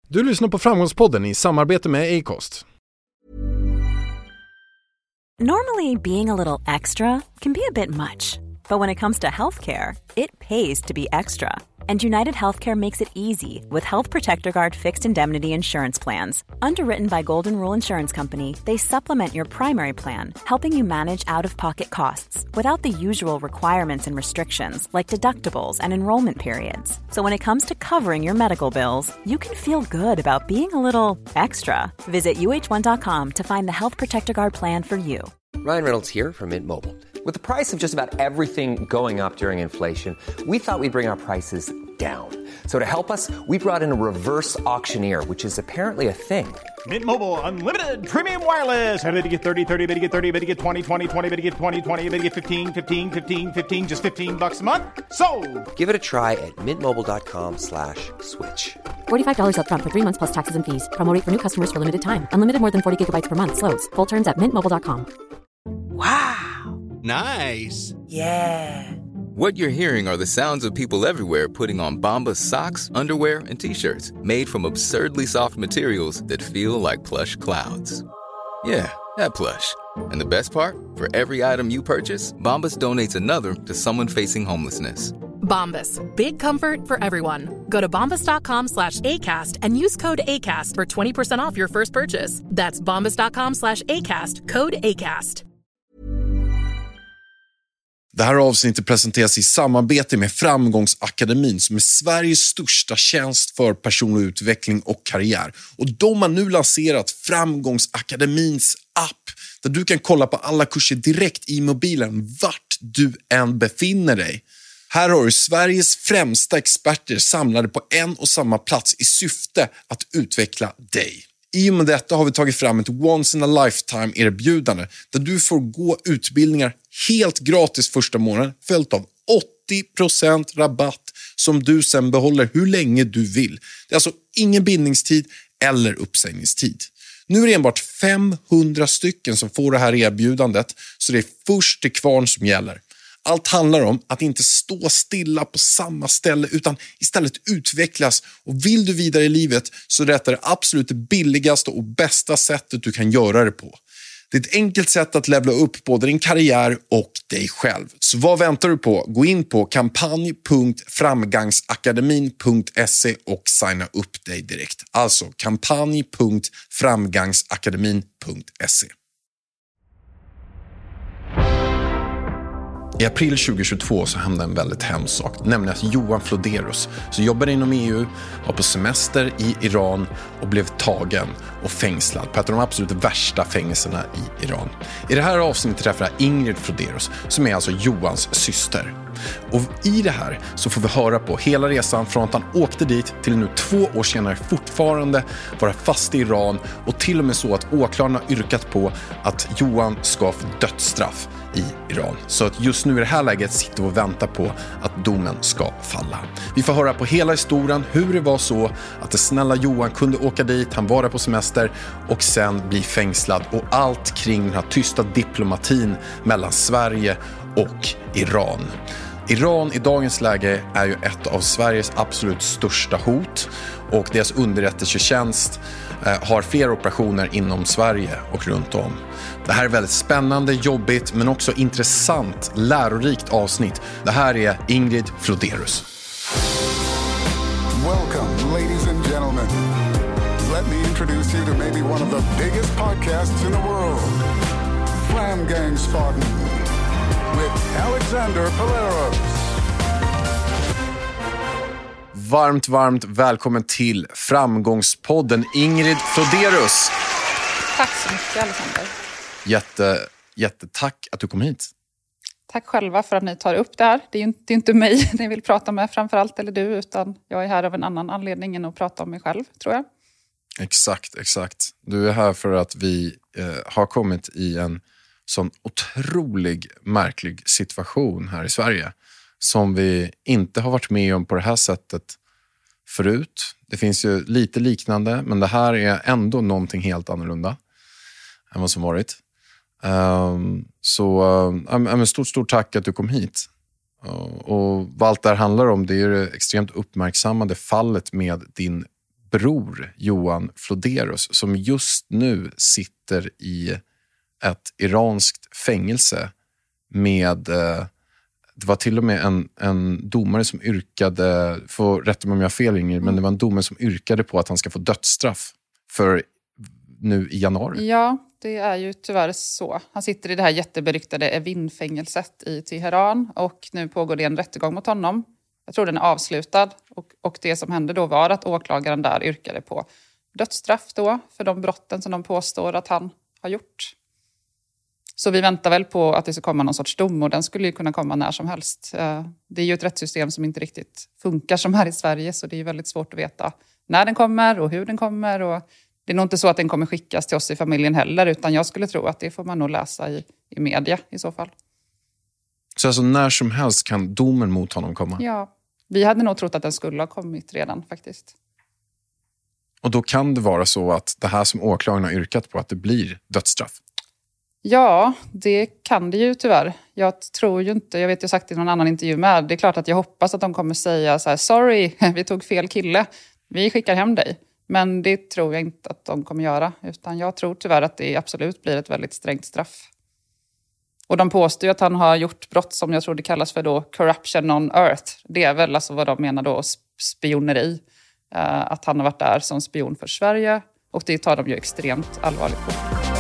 Du lyssnar på Framgångspodden i samarbete med Acast. Normally, being a little extra can be a bit much. But when it comes to healthcare, it pays to be extra. And United Healthcare makes it easy with Health Protector Guard fixed indemnity insurance plans. Underwritten by Golden Rule Insurance Company, they supplement your primary plan, helping you manage out-of-pocket costs without the usual requirements and restrictions like deductibles and enrollment periods. So when it comes to covering your medical bills, you can feel good about being a little extra. Visit uh1.com to find the Health Protector Guard plan for you. Ryan Reynolds here from Mint Mobile. With the price of just about everything going up during inflation, we thought we'd bring our prices down. So to help us, we brought in a reverse auctioneer, which is apparently a thing. Mint Mobile Unlimited Premium Wireless. How to get 30, 30, bit to get 30, bit to get 20, 20, 20, bit to get 20, 20, bit to get 15, 15, 15, 15, just $15 a month? Sold! Give it a try at mintmobile.com/switch. $45 up front for 3 months plus taxes and fees. Promo rate for new customers for limited time. Unlimited more than 40 gigabytes per month. Slows full terms at mintmobile.com. Wow. Nice. Yeah. What you're hearing are the sounds of people everywhere putting on Bombas socks, underwear, and T-shirts made from absurdly soft materials that feel like plush clouds. Yeah, that plush. And the best part? For every item you purchase, Bombas donates another to someone facing homelessness. Bombas. Big comfort for everyone. Go to bombas.com/ACAST and use code ACAST for 20% off your first purchase. That's bombas.com/ACAST. Code ACAST. Det här avsnittet presenteras i samarbete med Framgångsakademin som är Sveriges största tjänst för personlig utveckling och karriär. Och de har nu lanserat Framgångsakademins app där du kan kolla på alla kurser direkt i mobilen vart du än befinner dig. Här har du Sveriges främsta experter samlade på en och samma plats i syfte att utveckla dig. I och med detta har vi tagit fram ett once in a lifetime erbjudande där du får gå utbildningar helt gratis första månaden följt av 80% rabatt som du sen behåller hur länge du vill. Det är alltså ingen bindningstid eller uppsägningstid. Nu är det enbart 500 stycken som får det här erbjudandet så det är först till kvarn som gäller. Allt handlar om att inte stå stilla på samma ställe utan istället utvecklas. Och vill du vidare i livet så är detta det absolut billigaste och bästa sättet du kan göra det på. Det är ett enkelt sätt att levla upp både din karriär och dig själv. Så vad väntar du på? Gå in på kampanj.framgangsakademin.se och signa upp dig direkt. Alltså kampanj.framgangsakademin.se. I april 2022 så hände en väldigt hemsk sak, nämligen att Johan Floderus, som jobbade inom EU, var på semester i Iran och blev tagen och fängslad på ett av de absolut värsta fängelserna i Iran. I det här avsnittet träffar jag Ingrid Floderus, som är alltså Johans syster. Och i det här så får vi höra på hela resan från att han åkte dit till nu 2 år senare fortfarande vara fast i Iran och till och med så att åklagarna har yrkat på att Johan ska få dödsstraff i Iran. Så att just nu i det här läget sitter vi och väntar på att domen ska falla. Vi får höra på hela historien hur det var så att det snälla Johan kunde åka dit, han var där på semester och sen bli fängslad och allt kring den här tysta diplomatin mellan Sverige och Iran. Iran i dagens läge är ju ett av Sveriges absolut största hot och deras underrättelsetjänst har flera operationer inom Sverige och runt om. Det här är väldigt spännande, jobbigt men också intressant, lärorikt avsnitt. Det här är Ingrid Floderus. Welcome, ladies and gentlemen. Let me introduce you to maybe one of the biggest podcasts in the world. Framgångspodden with Alexander Polaros. Varmt välkommen till Framgångspodden Ingrid Floderus. Tack så mycket Alexander. Jättetack att du kom hit. Tack själva för att ni tar upp det här. Det är inte mig ni vill prata med framförallt eller du, utan jag är här av en annan anledning än att prata om mig själv, tror jag. Exakt. Du är här för att vi har kommit i en sån otrolig märklig situation här i Sverige som vi inte har varit med om på det här sättet förut. Det finns ju lite liknande, men det här är ändå någonting helt annorlunda än vad som varit. Stort tack att du kom hit. Och vad allt det här handlar om, det är det extremt uppmärksammade fallet med din bror Johan Floderus som just nu sitter i ett iranskt fängelse med... Det var till och med en domare som yrkade, får rätta mig om jag har fel Ingrid, men det var en domare som yrkade på att han ska få dödsstraff för nu i januari. Ja, det är ju tyvärr så. Han sitter i det här jätteberyktade Evin-fängelset i Teheran och nu pågår det en rättegång mot honom. Jag tror den är avslutad och det som hände då var att åklagaren där yrkade på dödsstraff då för de brotten som de påstår att han har gjort. Så vi väntar väl på att det ska komma någon sorts dom och den skulle ju kunna komma när som helst. Det är ju ett rättssystem som inte riktigt funkar som här i Sverige så det är ju väldigt svårt att veta när den kommer och hur den kommer. Och det är nog inte så att den kommer skickas till oss i familjen heller utan jag skulle tro att det får man nog läsa i media i så fall. Så alltså när som helst kan domen mot honom komma? Ja, vi hade nog trott att den skulle ha kommit redan faktiskt. Och då kan det vara så att det här som åklagaren har yrkat på att det blir dödsstraff? Ja, det kan det ju tyvärr. Jag tror ju inte, jag vet ju sagt i någon annan intervju med, det är klart att jag hoppas att de kommer säga så här: sorry, vi tog fel kille, vi skickar hem dig. Men det tror jag inte att de kommer göra, utan jag tror tyvärr att det absolut blir ett väldigt strängt straff. Och de påstår ju att han har gjort brott som jag tror det kallas för då corruption on earth. Det är väl alltså vad de menar då, spioneri. Att han har varit där som spion för Sverige och det tar de ju extremt allvarligt på.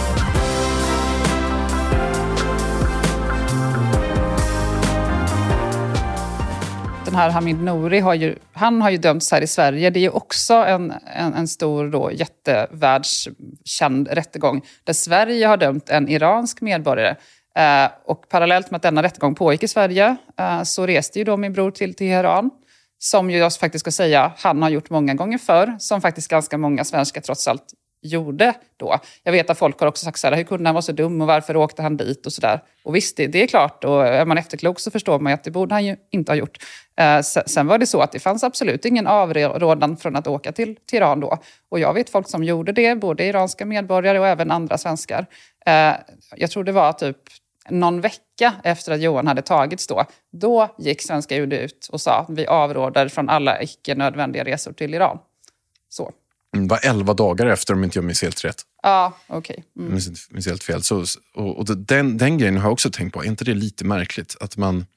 Den här Hamid Nouri har ju dömts här i Sverige. Det är ju också en stor då, jättevärldskänd rättegång där Sverige har dömt en iransk medborgare. Och parallellt med att denna rättegång pågick i Sverige så reste ju då min bror till Teheran. Som ju jag faktiskt ska säga han har gjort många gånger förr. Som faktiskt ganska många svenskar trots allt gjorde då. Jag vet att folk har också sagt så här: hur kunde han vara så dum och varför åkte han dit och sådär. Och visst, det är klart. Och är man efterklok så förstår man att det borde han ju inte ha gjort. Sen var det så att det fanns absolut ingen avrådan från att åka till Iran då. Och jag vet folk som gjorde det, både iranska medborgare och även andra svenskar. Jag tror det var typ någon vecka efter att Johan hade tagits då gick svenska UD ut och sa vi avråder från alla icke nödvändiga resor till Iran. Så. Det var 11 dagar efter om inte jag minns helt rätt. Ja, okej. Okay. Minns helt fel. Och den grejen har jag också tänkt på. Är inte det lite märkligt? Att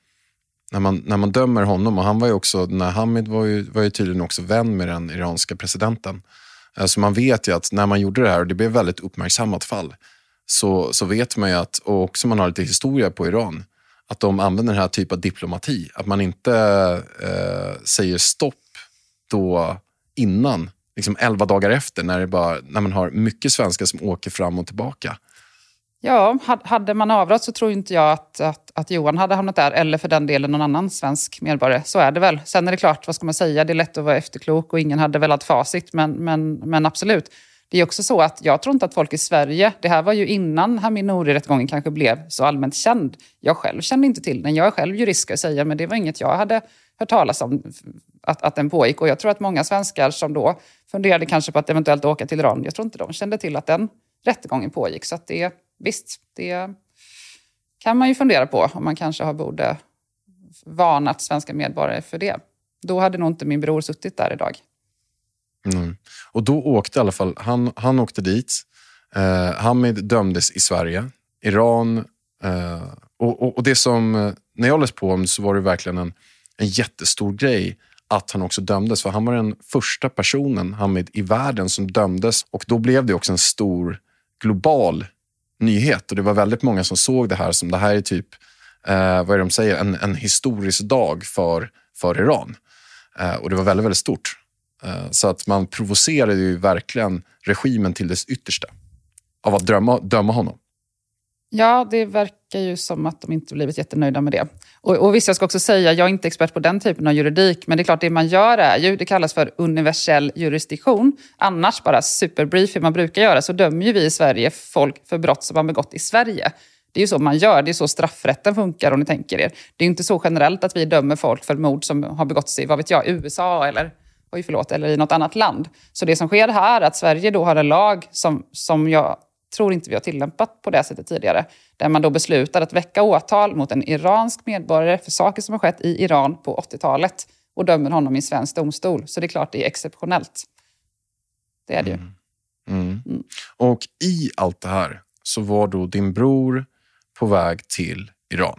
när man dömer honom, och han var ju också, när Hamid var ju tydligen också vän med den iranska presidenten. Så man vet ju att när man gjorde det här, och det blev väldigt uppmärksammat fall, så vet man ju att, och också man har lite historia på Iran, att de använder den här typen av diplomati. Att man inte säger stopp då innan, liksom 11 dagar efter, när man har mycket svenskar som åker fram och tillbaka. Ja, hade man avrått så tror inte jag att Johan hade hamnat där, eller för den delen någon annan svensk medborgare. Så är det väl. Sen är det klart, vad ska man säga, det är lätt att vara efterklok och ingen hade väl haft facit, men absolut. Det är också så att jag tror inte att folk i Sverige, det här var ju innan Hamid Nouri-rättegången kanske blev så allmänt känd. Jag själv kände inte till den, jag är själv jurist ska jag säga, men det var inget jag hade hört talas om att den pågick. Och jag tror att många svenskar som då funderade kanske på att eventuellt åka till Iran, jag tror inte de kände till att den rättegången pågick. Så att det kan man ju fundera på om man kanske borde varnat svenska medborgare för det. Då hade nog inte min bror suttit där idag. Mm. Och då åkte i alla fall, han åkte dit. Hamid dömdes i Sverige. Iran. Och det som, när jag läste på om så var det verkligen en jättestor grej att han också dömdes. För han var den första personen, Hamid, i världen som dömdes. Och då blev det också en stor global nyhet. Och det var väldigt många som såg det här som det här är typ, vad är det de säger, en historisk dag för Iran. Och det var väldigt, väldigt stort. Så att man provocerade ju verkligen regimen till dess yttersta av att döma honom. Ja, det verkar ju som att de inte blivit jättenöjda med det. Och visst, jag ska också säga, jag är inte expert på den typen av juridik, men det är klart det man gör är ju, det kallas för universell jurisdiktion. Annars bara superbrief hur man brukar göra, så dömer ju vi i Sverige folk för brott som man begått i Sverige. Det är ju så man gör, det är så straffrätten funkar om ni tänker er. Det är inte så generellt att vi dömer folk för mord som har begåtts i, vad vet jag, USA eller i något annat land. Så det som sker här är att Sverige då har en lag som jag tror inte vi har tillämpat på det sättet tidigare. Där man då beslutar att väcka åtal mot en iransk medborgare för saker som har skett i Iran på 80-talet. Och dömer honom i svensk domstol. Så det är klart det är exceptionellt. Det är det ju. Och i allt det här så var då din bror på väg till Iran.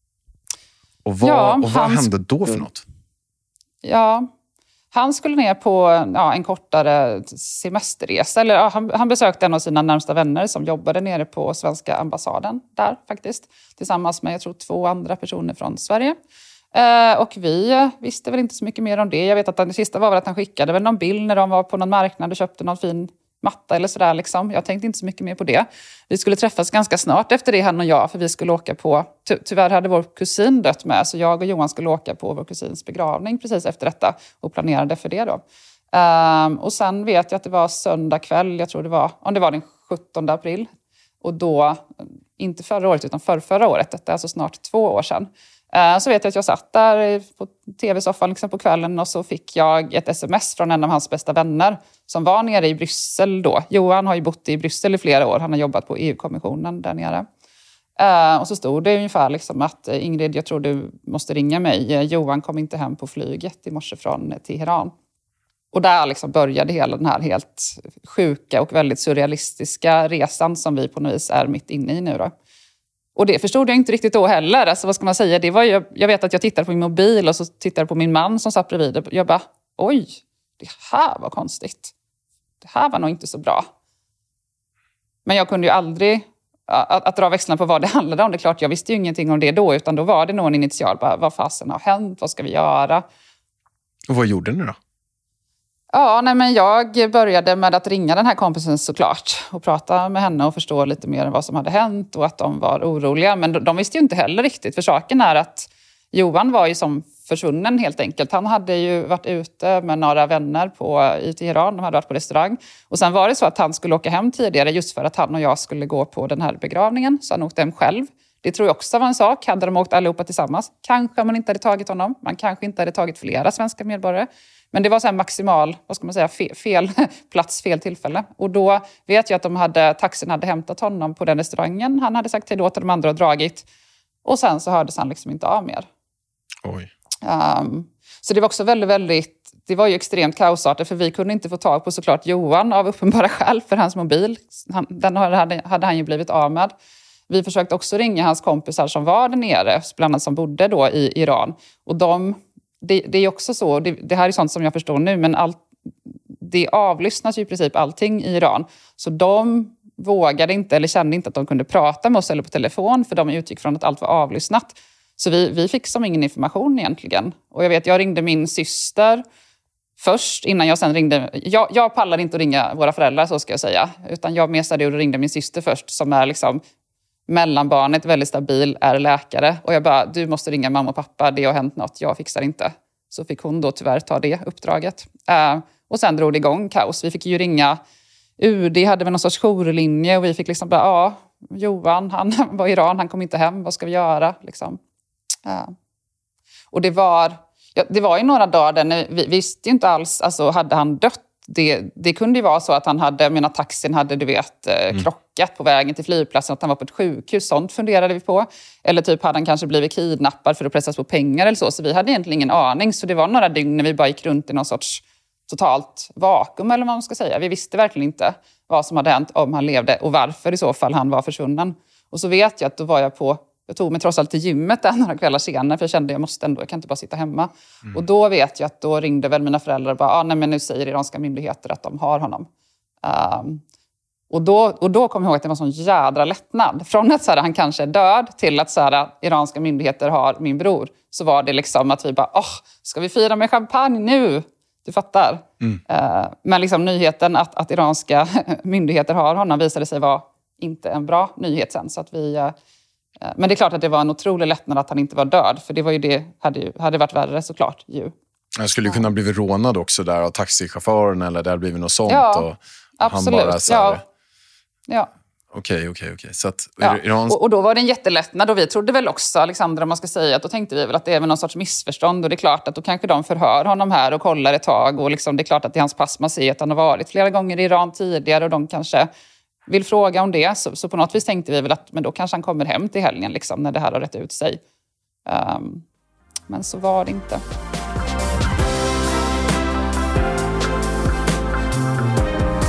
Och vad hände då för något? Ja, han skulle ner på en kortare semesterresa. Eller, han besökte en av sina närmsta vänner som jobbade nere på svenska ambassaden där faktiskt. Tillsammans med, jag tror, 2 andra personer från Sverige. Och vi visste väl inte så mycket mer om det. Jag vet att det sista var väl att han skickade väl någon bild när de var på någon marknad och köpte någon fin matta eller sådär liksom. Jag tänkte inte så mycket mer på det. Vi skulle träffas ganska snart efter det, han och jag, för vi skulle åka på... Tyvärr hade vår kusin dött med, så jag och Johan skulle åka på vår kusins begravning precis efter detta och planerade för det då. Och sen vet jag att det var söndag kväll, jag tror det var den 17 april. Och då, inte förra året utan förra året, detta är alltså snart 2 år sedan. Så vet jag att jag satt där på tv-soffan liksom på kvällen och så fick jag ett sms från en av hans bästa vänner som var nere i Bryssel då. Johan har ju bott i Bryssel i flera år. Han har jobbat på EU-kommissionen där nere. Och så stod det ungefär liksom att Ingrid, jag tror du måste ringa mig. Johan kom inte hem på flyget i morse från Teheran. Och där liksom började hela den här helt sjuka och väldigt surrealistiska resan som vi på något vis är mitt inne i nu då. Och det förstod jag inte riktigt då heller. Alltså, vad ska man säga? Det var ju, jag vet att jag tittade på min mobil och så tittade på min man som satt bredvid. Jag bara, oj, det här var konstigt. Det här var nog inte så bra. Men jag kunde ju aldrig att dra växlarna på vad det handlade om. Det är klart, jag visste ju ingenting om det då. Utan då var det nog en initial. Bara, vad fasen har hänt? Vad ska vi göra? Och vad gjorde ni då? Ja, men jag började med att ringa den här kompisen såklart och prata med henne och förstå lite mer vad som hade hänt och att de var oroliga. Men de visste ju inte heller riktigt, för saken är att Johan var ju som försvunnen helt enkelt. Han hade ju varit ute med några vänner i Teheran, de hade varit på restaurang. Och sen var det så att han skulle åka hem tidigare just för att han och jag skulle gå på den här begravningen. Så han åkte hem själv. Det tror jag också var en sak. Hade de åkt allihopa tillsammans, kanske man inte hade tagit honom. Man kanske inte hade tagit flera svenska medborgare. Men det var så här maximal, vad ska man säga, fel plats, fel tillfälle. Och då vet jag att taxin hade hämtat honom på den restaurangen. Han hade sagt till de andra och dragit. Och sen så hördes han liksom inte av mer. Oj. Så det var också väldigt, det var ju extremt kaosartat. För vi kunde inte få tag på såklart Johan av uppenbara skäl för hans mobil. Den hade han ju blivit av med. Vi försökte också ringa hans kompisar som var där nere, bland annat som bodde då i Iran. Och det är också så, det här är sånt som jag förstår nu, men det avlyssnas ju i princip allting i Iran. Så de vågade inte eller kände inte att de kunde prata med oss eller på telefon, för de utgick från att allt var avlyssnat. Så vi fick som ingen information egentligen. Och jag ringde min syster först innan jag sen ringde. Jag pallade inte att ringa våra föräldrar, så ska jag säga. Utan jag mesade och ringde min syster först, som är liksom mellanbarnet, väldigt stabil, är läkare. Och jag bara, du måste ringa mamma och pappa, det har hänt något, jag fixar inte. Så fick hon då tyvärr ta det uppdraget. Och sen drog det igång kaos. Vi fick ju ringa UD, hade väl någon sorts jourlinje, och vi fick liksom bara, Johan, han var i Iran, han kom inte hem, vad ska vi göra? Liksom. Och det var ju några dagar där vi visste ju inte alls, alltså hade han dött? Det kunde ju vara så att taxin hade krockat på vägen till flygplatsen, att han var på ett sjukhus, sånt funderade vi på. Eller typ hade han kanske blivit kidnappad för att pressas på pengar eller så vi hade egentligen ingen aning. Så det var några dygn när vi bara gick runt i någon sorts totalt vakuum, eller vad man ska säga. Vi visste verkligen inte vad som hade hänt, om han levde och varför i så fall han var försvunnen. Och så vet jag att då var jag tog mig trots allt till gymmet där några kvällar senare, för jag kände jag kan inte bara sitta hemma. Och då vet jag att då ringde väl mina föräldrar och bara, nej men nu säger iranska myndigheter att de har honom. Och då kom jag ihåg att det var en sån jädra lättnad. Från att han kanske är död till att iranska myndigheter har min bror. Så var det liksom att vi bara, ska vi fira med champagne nu? Du fattar. Men liksom nyheten att iranska myndigheter har honom visade sig vara inte en bra nyhet sen. Så att men det är klart att det var en otrolig lättnad att han inte var död. För det var ju det, hade varit värre såklart ju. Jag skulle ju kunna blivit rånad också där av taxichauffören, eller det hade blivit något sånt. Ja, och absolut. Han bara ja. Okej. Så att, och då var det en jättelättnad, och vi trodde väl också, Alexandra, man ska säga, att då tänkte vi väl att det är väl någon sorts missförstånd, och det är klart att då kanske de förhör honom här och kollar ett tag, och liksom, det är klart att i hans pass man ser att han har varit flera gånger i Iran tidigare, och de kanske vill fråga om det. Så på något vis tänkte vi väl att men då kanske han kommer hem till helgen liksom, när det här har rätt ut sig. Men så var det inte.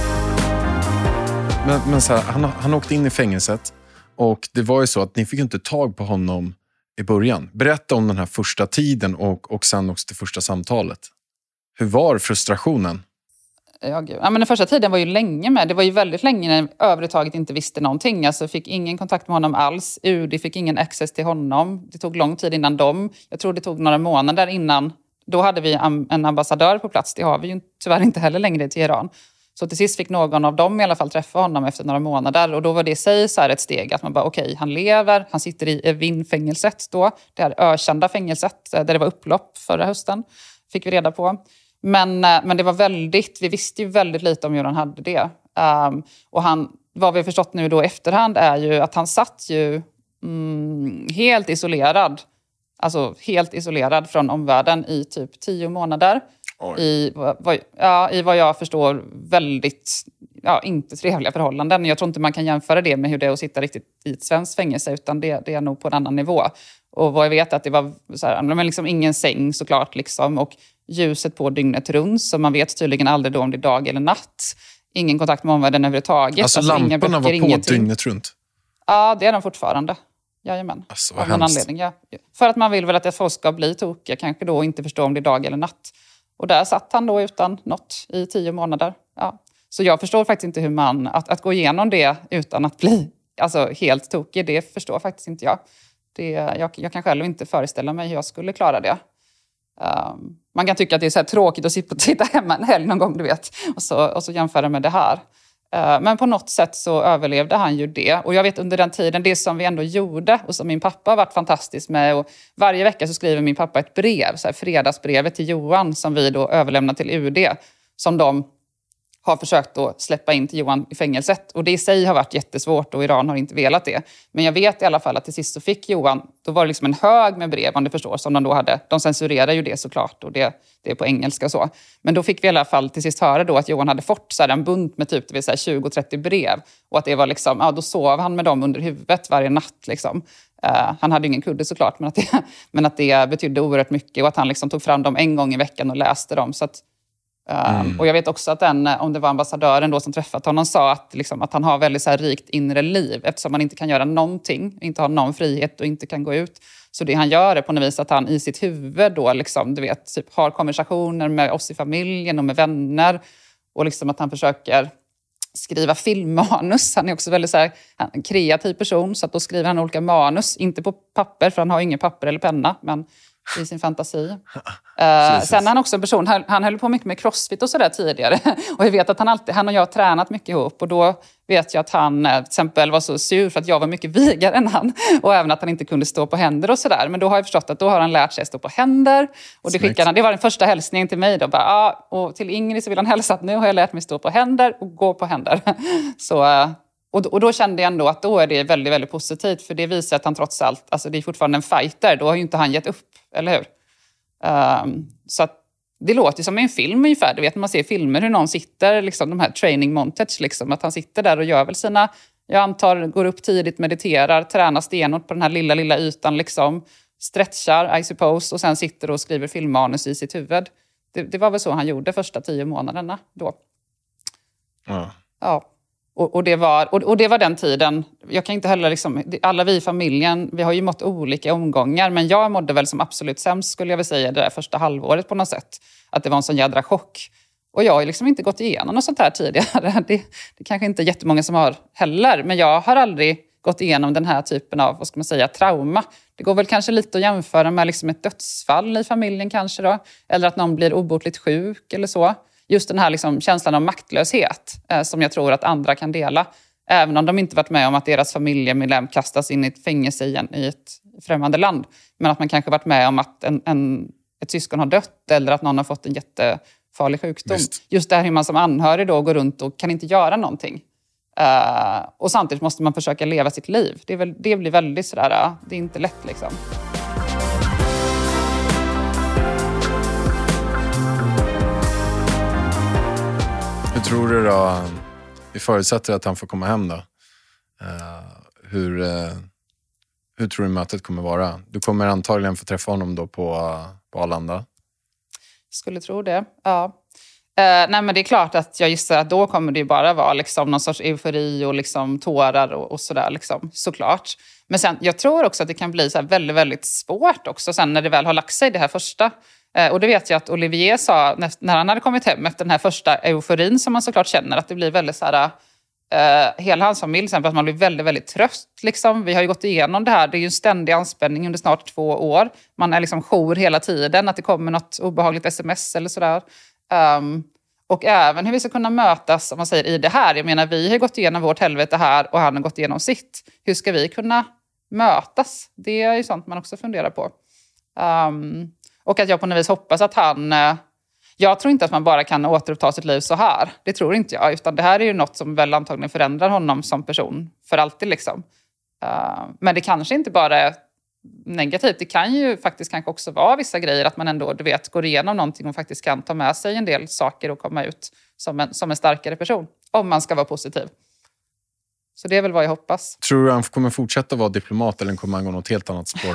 Men så här, han åkte in i fängelset och det var ju så att ni fick inte tag på honom i början. Berätta om den här första tiden och sen också det första samtalet. Hur var frustrationen? Ja, men den första tiden var ju länge med. Det var ju väldigt länge när jag överhuvudtaget inte visste någonting. Alltså fick ingen kontakt med honom alls. UD fick ingen access till honom. Det tog lång tid innan jag tror det tog några månader innan. Då hade vi en ambassadör på plats. Det har vi ju tyvärr inte heller längre i Teheran. Så till sist fick någon av dem i alla fall träffa honom efter några månader. Och då var det i sig så här ett steg att man bara okej, han lever. Han sitter i Evin-fängelset då. Det här ökända fängelset där det var upplopp förra hösten. Fick vi reda på. Men det var vi visste ju väldigt lite om hur han hade det. Och vad vi har förstått nu då i efterhand är ju att han satt ju helt isolerad. Alltså helt isolerad från omvärlden i typ 10 månader. I vad jag förstår väldigt, inte trevliga förhållanden. Jag tror inte man kan jämföra det med hur det är att sitta riktigt i ett svenskt fängelse, utan det är nog på en annan nivå. Och vad jag vet är att det var så här, men liksom ingen säng såklart liksom, och ljuset på dygnet runt, så man vet tydligen aldrig då om det är dag eller natt. Ingen kontakt med omvärlden överhuvudtaget. Alltså lamporna var på dygnet runt? Ja, det är de fortfarande. Jajamän. Alltså, av någon anledning, ja. För att man vill väl att folk ska bli tokiga, kanske då inte förstå om det är dag eller natt. Och där satt han då utan något i 10 månader. Ja. Så jag förstår faktiskt inte hur man, att gå igenom det utan att bli helt tokig, det förstår faktiskt inte jag. Jag kan själv inte föreställa mig hur jag skulle klara det. Man kan tycka att det är så här tråkigt att sitta hemma en helg någon gång, du vet. Och så jämföra med det här. Men på något sätt så överlevde han ju det. Och jag vet under den tiden, det som vi ändå gjorde och som min pappa har varit fantastisk med. Och varje vecka så skriver min pappa ett brev, så här fredagsbrevet till Johan, som vi då överlämnar till UD. Som de har försökt att släppa in till Johan i fängelset. Och det i sig har varit jättesvårt och Iran har inte velat det. Men jag vet i alla fall att till sist så fick Johan, då var det liksom en hög med brev, om du förstår, som de då hade. De censurerar ju det såklart, och det är på engelska och så. Men då fick vi i alla fall till sist höra då att Johan hade fått så här en bunt med typ 20-30 brev. Och att det var liksom, då sov han med dem under huvudet varje natt liksom. Han hade ingen kudde såklart, men att det betydde oerhört mycket. Och att han liksom tog fram dem en gång i veckan och läste dem, så att och jag vet också att om det var ambassadören då som träffat honom, sa att, liksom, att han har väldigt så här rikt inre liv, eftersom han inte kan göra någonting, inte har någon frihet och inte kan gå ut. Så det han gör är på något vis att han i sitt huvud då liksom, du vet, typ, har konversationer med oss i familjen och med vänner, och liksom att han försöker skriva filmmanus. Han är också väldigt så här, en kreativ person, så att då skriver han olika manus, inte på papper för han har ingen papper eller penna, men i sin fantasi. Sen är han också en person, han höll på mycket med crossfit och sådär tidigare. Och jag vet att han och jag har tränat mycket ihop. Och då vet jag att han till exempel var så sur för att jag var mycket vigare än han. Och även att han inte kunde stå på händer och sådär. Men då har jag förstått att då har han lärt sig att stå på händer. Och det var den första hälsningen till mig då. Och till Ingrid så vill han hälsa att nu har jag lärt mig stå på händer och gå på händer. Så... Och då kände jag ändå att då är det väldigt, väldigt positivt. För det visar att han trots allt, alltså det är fortfarande en fighter. Då har ju inte han gett upp, eller hur? Så att det låter som en film ungefär. Du vet när man ser filmer hur någon sitter, liksom de här training montage, liksom, att han sitter där och gör väl sina, jag antar, går upp tidigt, mediterar, tränar stenhårt på den här lilla ytan, liksom, stretchar, I suppose, och sen sitter och skriver filmmanus i sitt huvud. Det var väl så han gjorde första 10 månaderna då. Ja. Och det var den tiden, jag kan inte heller liksom, alla vi i familjen, vi har ju mått olika omgångar, men jag mådde väl som absolut sämst, skulle jag väl säga, det där första halvåret på något sätt. Att det var en sån jädra chock. Och jag har liksom inte gått igenom något sånt här tidigare. Det kanske inte är jättemånga som har heller, men jag har aldrig gått igenom den här typen av, vad ska man säga, trauma. Det går väl kanske lite att jämföra med liksom ett dödsfall i familjen kanske då, eller att någon blir obotligt sjuk eller så. Just den här liksom känslan av maktlöshet som jag tror att andra kan dela. Även om de inte varit med om att deras familjemedlem kastas in i ett fängelse i ett främmande land. Men att man kanske varit med om att ett syskon har dött eller att någon har fått en jättefarlig sjukdom. Just det här hur man som anhörig då går runt och kan inte göra någonting. Och samtidigt måste man försöka leva sitt liv. Det blir väldigt sådär, det är inte lätt liksom. Hur tror du då, vi förutsätter att han får komma hem då. Hur tror du mötet kommer vara? Du kommer antagligen få träffa honom då på Arlanda. Skulle tro det, ja. Nej, men det är klart att jag gissar att då kommer det ju bara vara liksom någon sorts eufori och liksom tårar och sådär liksom, såklart. Men sen, jag tror också att det kan bli så här väldigt, väldigt svårt också sen när det väl har lagt sig det här första. Och det vet jag att Olivier sa när han hade kommit hem efter den här första euforin som man såklart känner, att det blir väldigt så här, hela hans familj exempel, att man blir väldigt, väldigt trött liksom. Vi har ju gått igenom det här, det är ju en ständig anspänning under snart 2 år. Man är liksom jour hela tiden, att det kommer något obehagligt sms eller sådär. Och även hur vi ska kunna mötas, om man säger, i det här. Jag menar, vi har gått igenom vårt helvete här och han har gått igenom sitt. Hur ska vi kunna mötas? Det är ju sånt man också funderar på. Och att jag på något vis hoppas att han... Jag tror inte att man bara kan återuppta sitt liv så här. Det tror inte jag. Utan det här är ju något som väl antagligen förändrar honom som person för alltid liksom. Men det kanske inte bara är negativt. Det kan ju faktiskt kanske också vara vissa grejer att man ändå, du vet, går igenom någonting och faktiskt kan ta med sig en del saker och komma ut som en starkare person. Om man ska vara positiv. Så det är väl vad jag hoppas. Tror du han kommer fortsätta vara diplomat eller kommer han gå något helt annat spår?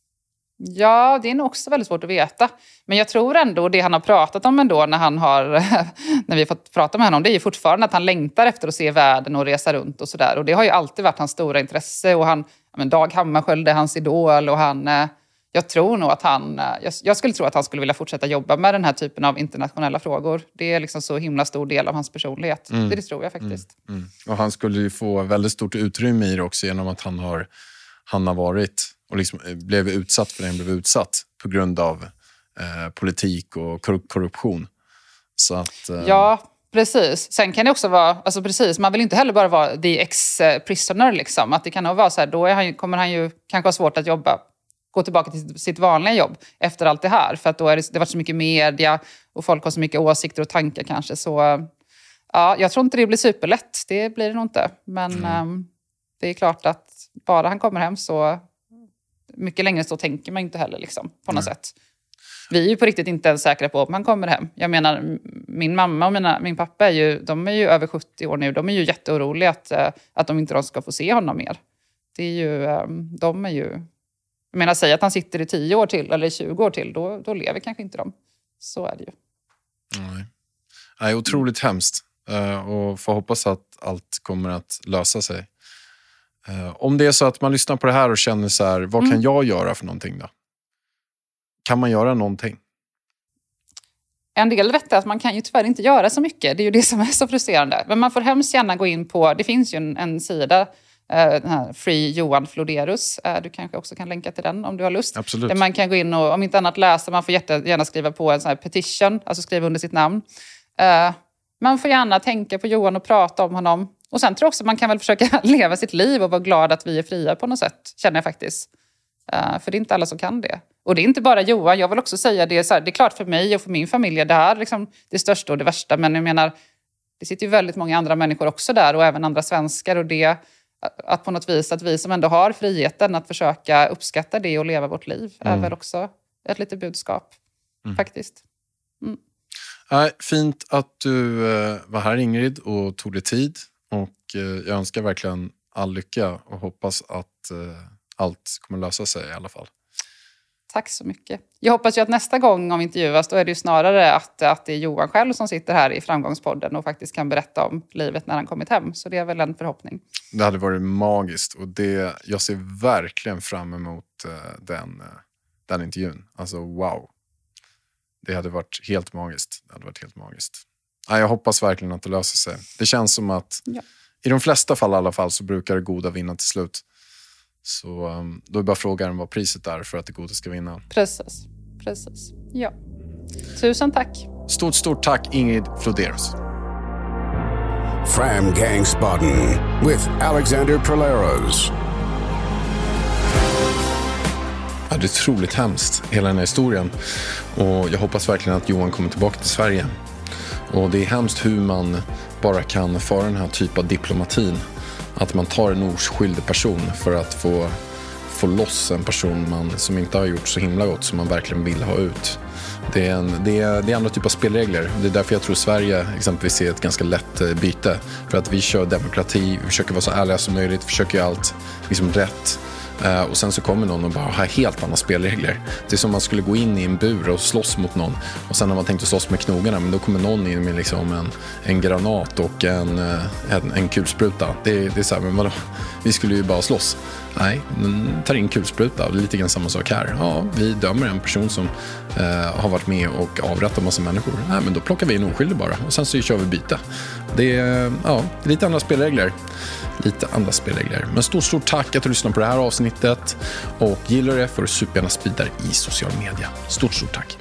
Ja, det är nog också väldigt svårt att veta. Men jag tror ändå det han har pratat om ändå när vi har fått prata med honom, det är ju fortfarande att han längtar efter att se världen och resa runt och sådär. Och det har ju alltid varit hans stora intresse. Och Dag Hammarskjöld är hans idol och jag tror nog att jag skulle tro att han skulle vilja fortsätta jobba med den här typen av internationella frågor. Det är liksom så himla stor del av hans personlighet. Det tror jag faktiskt. Och han skulle ju få väldigt stort utrymme i det också genom att han har varit och liksom blev utsatt för det han blev utsatt på grund av politik och korruption. Så att, Ja, precis. Sen kan det också vara, alltså precis, man vill inte heller bara vara the ex-prisoner liksom. Att det kan nog vara så här, då kommer han ju kanske ha svårt att gå tillbaka till sitt vanliga jobb efter allt det här. För att då har det varit så mycket media och folk har så mycket åsikter och tankar kanske. Så ja, jag tror inte det blir superlätt. Det blir det nog inte. Men det är klart att bara han kommer hem så mycket längre så tänker man inte heller liksom, på något sätt. Vi är ju på riktigt inte ens säkra på om han kommer hem. Jag menar, min mamma och min pappa de är ju över 70 år nu. De är ju jätteoroliga att de inte ska få se honom mer. Det är ju, jag menar, säg att han sitter i 10 år till eller 20 år till, då lever kanske inte de. Så är det ju. Nej, otroligt hemskt. Och får hoppas att allt kommer att lösa sig. Om det är så att man lyssnar på det här och känner så här, vad kan jag göra för någonting då? Kan man göra någonting? En del vet att man kan ju tyvärr inte göra så mycket. Det är ju det som är så frustrerande. Men man får hemskt gärna gå in på, det finns ju en sida, den här Free Johan Floderus. Du kanske också kan länka till den om du har lust. Absolut. Där man kan gå in och om inte annat läsa, man får jättegärna skriva på en sån här petition, alltså skriva under sitt namn. Man får gärna tänka på Johan och prata om honom. Och sen tror jag också man kan väl försöka leva sitt liv och vara glad att vi är fria på något sätt, känner jag faktiskt. För det är inte alla som kan det. Och det är inte bara Johan, jag vill också säga det. Det är klart för mig och för min familj, det här är liksom det största och det värsta. Men jag menar, det sitter ju väldigt många andra människor också där och även andra svenskar. Och det, att på något vis att vi som ändå har friheten att försöka uppskatta det och leva vårt liv är väl också ett litet budskap, faktiskt. Fint att du var här, Ingrid, och tog dig tid. Och jag önskar verkligen all lycka och hoppas att allt kommer lösa sig i alla fall. Tack så mycket. Jag hoppas ju att nästa gång om vi intervjuas, då är det ju snarare att det är Johan själv som sitter här i Framgångspodden och faktiskt kan berätta om livet när han kommit hem. Så det är väl en förhoppning. Det hade varit magiskt och jag ser verkligen fram emot den intervjun. Alltså wow. Det hade varit helt magiskt. Jag hoppas verkligen att det löser sig. Det känns som att i de flesta fall i alla fall så brukar det goda vinna till slut. Så då är bara frågan vad priset är för att det goda ska vinna. Precis. Ja. Tusen tack. Stort tack, Ingrid Floderus. Framgångsbotten with Alexander Praleros. Ja, det är otroligt hemskt, hela den här historien. Och jag hoppas verkligen att Johan kommer tillbaka till Sverige. Och det är hemskt hur man bara kan föra den här typen av diplomatin. Att man tar en oskyldig person för att få loss en person som inte har gjort så himla gott som man verkligen vill ha ut. Det är andra typer av spelregler. Det är därför jag tror Sverige exempelvis är ett ganska lätt byte. För att vi kör demokrati, vi försöker vara så ärliga som möjligt, försöker göra allt liksom rätt. Och sen så kommer någon och bara har helt andra spelregler. Det är som man skulle gå in i en bur och slåss mot någon. Och sen när man tänkte slåss med knogarna, men då kommer någon in med liksom en granat och en kulspruta. Det är så här, men vadå? Vi skulle ju bara slåss. Nej, tar in kulspruta. Lite grann samma sak här. Ja, vi dömer en person som har varit med och avrättat en massa människor. Nej, men då plockar vi en oskyldig bara. Och sen så kör vi byte. Det är lite andra spelregler. Men stort tack att du lyssnar på det här avsnittet. Och gillar det får du supergärna sprida i social media. Stort tack.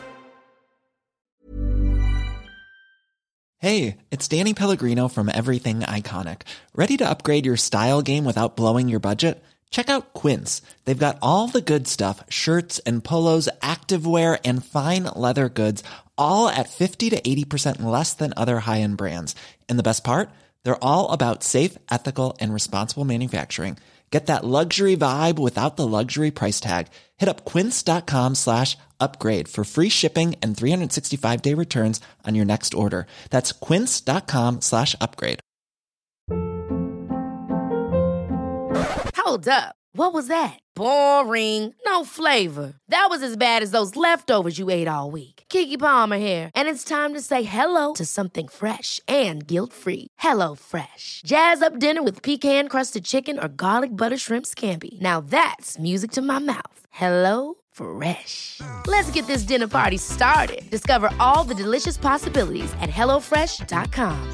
Hey, it's Danny Pellegrino from Everything Iconic. Ready to upgrade your style game without blowing your budget? Check out Quince. They've got all the good stuff, shirts and polos, activewear and fine leather goods, all at 50 to 80% less than other high-end brands. And the best part? They're all about safe, ethical, and responsible manufacturing. Get that luxury vibe without the luxury price tag. Hit up quince.com/upgrade for free shipping and 365-day returns on your next order. That's quince.com/upgrade. Hold up. What was that? Boring. No flavor. That was as bad as those leftovers you ate all week. Keke Palmer here, and it's time to say hello to something fresh and guilt-free. Hello Fresh. Jazz up dinner with pecan-crusted chicken or garlic butter shrimp scampi. Now that's music to my mouth. Hello Fresh. Let's get this dinner party started. Discover all the delicious possibilities at hellofresh.com.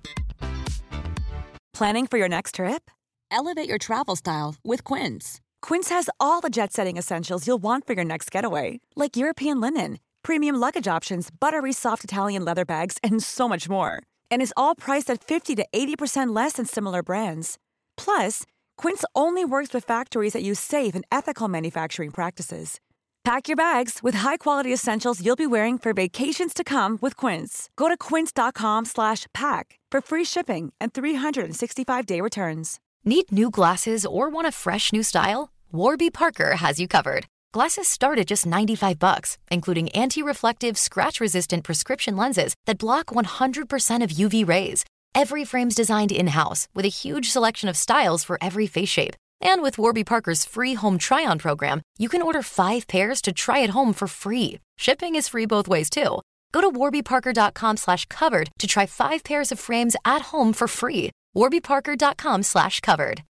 Planning for your next trip? Elevate your travel style with Quince. Quince has all the jet-setting essentials you'll want for your next getaway, like European linen, premium luggage options, buttery soft Italian leather bags, and so much more. And is all priced at 50 to 80% less than similar brands. Plus, Quince only works with factories that use safe and ethical manufacturing practices. Pack your bags with high-quality essentials you'll be wearing for vacations to come with Quince. Go to quince.com/pack for free shipping and 365-day returns. Need new glasses or want a fresh new style? Warby Parker has you covered. Glasses start at just $95, including anti-reflective, scratch-resistant prescription lenses that block 100% of UV rays. Every frame's designed in-house with a huge selection of styles for every face shape. And with Warby Parker's free home try-on program, you can order 5 pairs to try at home for free. Shipping is free both ways, too. Go to warbyparker.com/covered to try 5 pairs of frames at home for free. warbyparker.com/covered.